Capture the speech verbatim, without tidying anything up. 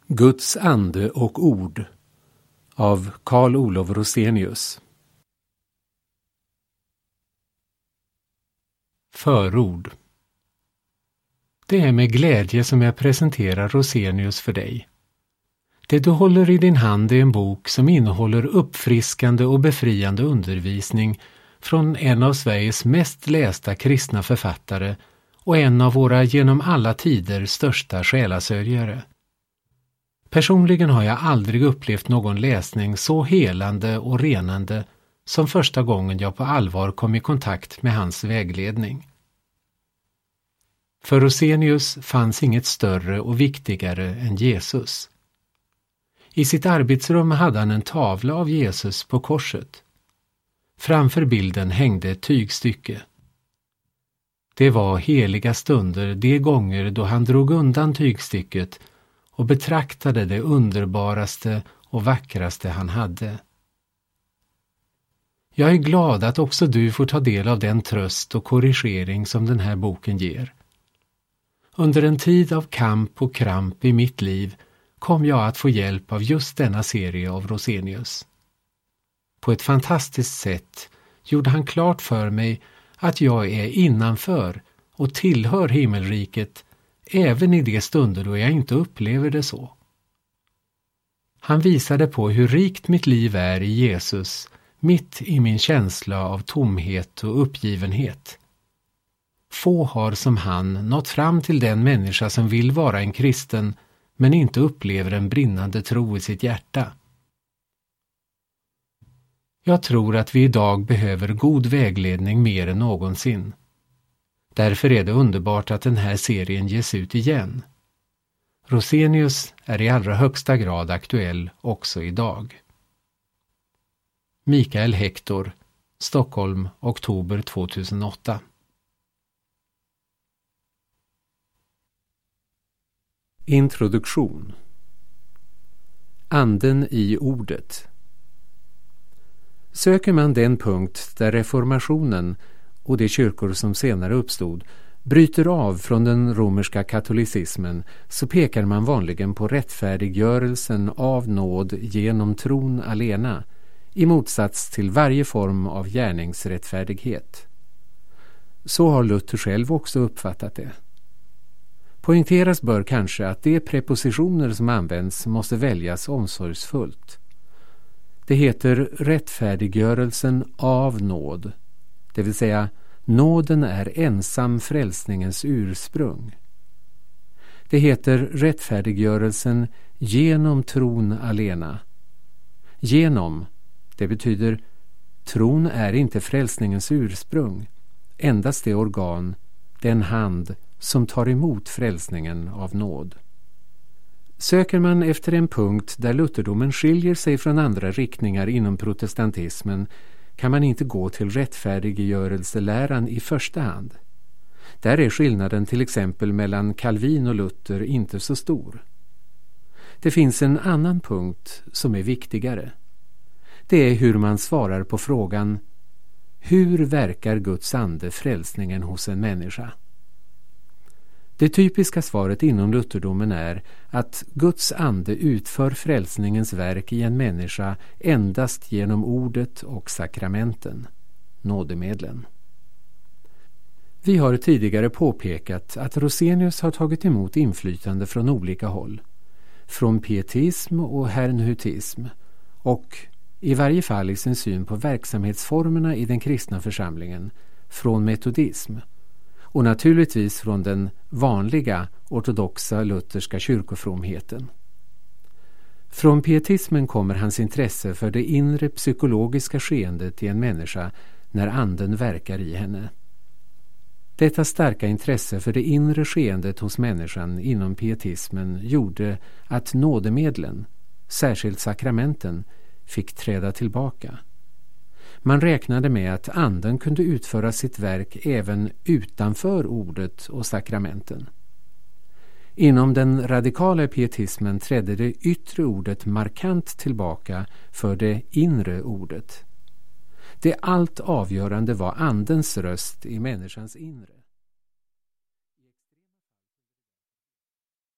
Guds ande och ord av Carl Olof Rosenius. Förord. Det är med glädje som jag presenterar Rosenius för dig. Det du håller i din hand är en bok som innehåller uppfriskande och befriande undervisning från en av Sveriges mest lästa kristna författare och en av våra genom alla tider största själasörjare. Personligen har jag aldrig upplevt någon läsning så helande och renande som första gången jag på allvar kom i kontakt med hans vägledning. För Rosenius fanns inget större och viktigare än Jesus. I sitt arbetsrum hade han en tavla av Jesus på korset. Framför bilden hängde ett tygstycke. Det var heliga stunder de gånger då han drog undan tygstycket och betraktade det underbaraste och vackraste han hade. Jag är glad att också du får ta del av den tröst och korrigering som den här boken ger. Under en tid av kamp och kramp i mitt liv kom jag att få hjälp av just denna serie av Rosenius. På ett fantastiskt sätt gjorde han klart för mig att jag är innanför och tillhör himmelriket även i de stunder då jag inte upplever det så. Han visade på hur rikt mitt liv är i Jesus, mitt i min känsla av tomhet och uppgivenhet. Få har som han nått fram till den människa som vill vara en kristen men inte upplever en brinnande tro i sitt hjärta. Jag tror att vi idag behöver god vägledning mer än någonsin. Därför är det underbart att den här serien ges ut igen. Rosenius är i allra högsta grad aktuell också idag. Mikael Hector, Stockholm, oktober tvåtusenåtta. Introduktion. Anden i ordet. Söker man den punkt där reformationen och de kyrkor som senare uppstod bryter av från den romerska katolicismen, så pekar man vanligen på rättfärdiggörelsen av nåd genom tron alena, i motsats till varje form av gärningsrättfärdighet. Så har Luther själv också uppfattat det. Poängteras bör kanske att de prepositioner som används måste väljas omsorgsfullt. Det heter rättfärdiggörelsen av nåd, det vill säga nåden är ensam frälsningens ursprung. Det heter rättfärdiggörelsen genom tron alena. Genom, det betyder tron är inte frälsningens ursprung, endast det organ, den hand som tar emot frälsningen av nåd. Söker man efter en punkt där lutherdomen skiljer sig från andra riktningar inom protestantismen kan man inte gå till rättfärdiggörelseläran i första hand. Där är skillnaden till exempel mellan Calvin och Luther inte så stor. Det finns en annan punkt som är viktigare. Det är hur man svarar på frågan: hur verkar Guds ande frälsningen hos en människa? Det typiska svaret inom lutherdomen är att Guds ande utför frälsningens verk i en människa endast genom ordet och sakramenten, nådemedlen. Vi har tidigare påpekat att Rosenius har tagit emot inflytande från olika håll, från pietism och herrnhutism, och i varje fall i sin syn på verksamhetsformerna i den kristna församlingen, från metodism, och naturligtvis från den vanliga ortodoxa lutherska kyrkofromheten. Från pietismen kommer hans intresse för det inre psykologiska skeendet i en människa när anden verkar i henne. Detta starka intresse för det inre skeendet hos människan inom pietismen gjorde att nådemedlen, särskilt sakramenten, fick träda tillbaka. Man räknade med att anden kunde utföra sitt verk även utanför ordet och sakramenten. Inom den radikala pietismen trädde det yttre ordet markant tillbaka för det inre ordet. Det allt avgörande var andens röst i människans inre.